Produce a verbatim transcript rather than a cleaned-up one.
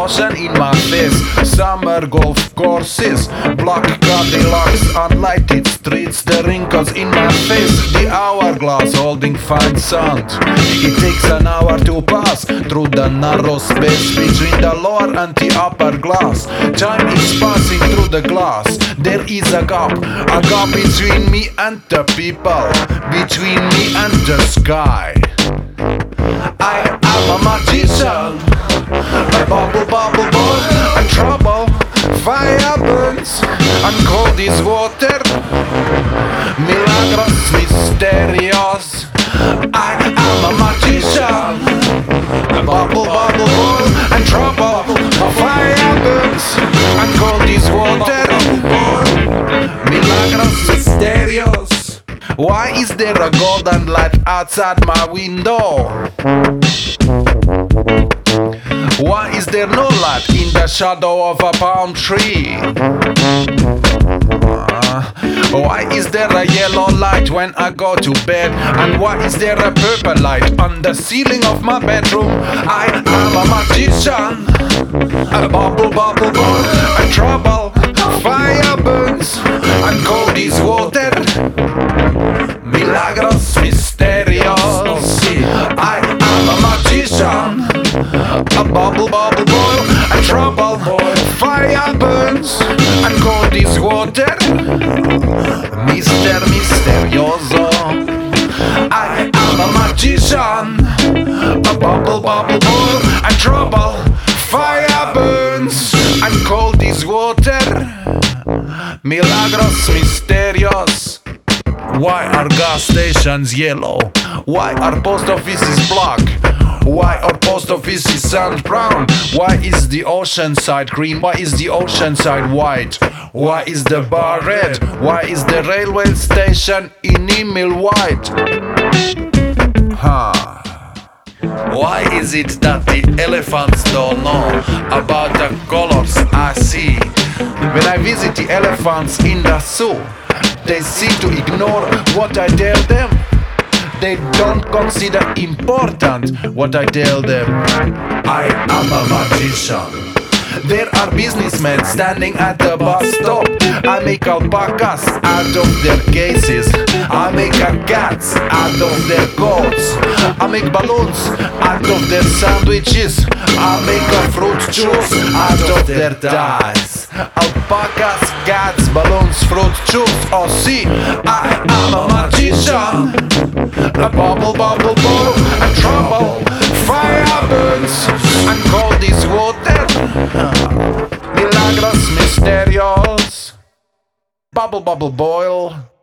ocean in my face, summer golf courses, black Cadillacs, unlighted streets, the wrinkles in my face, the hourglass holding fine sound. It takes an hour to pass through the narrow space between the lower and the upper glass. Time is passing through the glass. There is a gap, a gap between me and the people, between me and the sky. I am a magician, a bubble, bubble, ball, and trouble. Fire burns, and cold is water. Milagros mysterious. I am a magician, a bubble, bubble, ball, and trouble. Fire burns, and cold is water. Milagros mysterious. Why is there a golden light outside my window? Why is there no light in the shadow of a palm tree? Uh, why is there a yellow light when I go to bed? And why is there a purple light on the ceiling of my bedroom? I am a magician, a bubble, bubble, ball, and trouble. Fire burns, and cold is water. Milagros mysterious. I am a magician, a bubble, bubble, boil, and trouble. Fire burns, and cold is water. Mister Misterioso. I am a magician, a bubble, bubble, boil, and trouble. Fire burns, and cold is water. Milagros mysterious. Why are gas stations yellow? Why are post offices black? Why are post offices sand brown? Why is the ocean side green? Why is the ocean side white? Why is the bar red? Why is the railway station in Emil white? Huh. Why is it that the elephants don't know about the colors I see? When I visit the elephants in the zoo, they seem to ignore what I tell them. They don't consider important what I tell them. I am a magician. There are businessmen standing at the bus stop. I make alpacas out of their cases. I make cats out of their coats. I make balloons out of their sandwiches. I make a fruit juice out of their ties. Alpacas, cats, balloons, fruit juice. Oh see, I am a magician. A bubble, bubble, ball, and trouble. Fire burns, and cold is water. Milagros mysterious. Bubble, bubble, boil.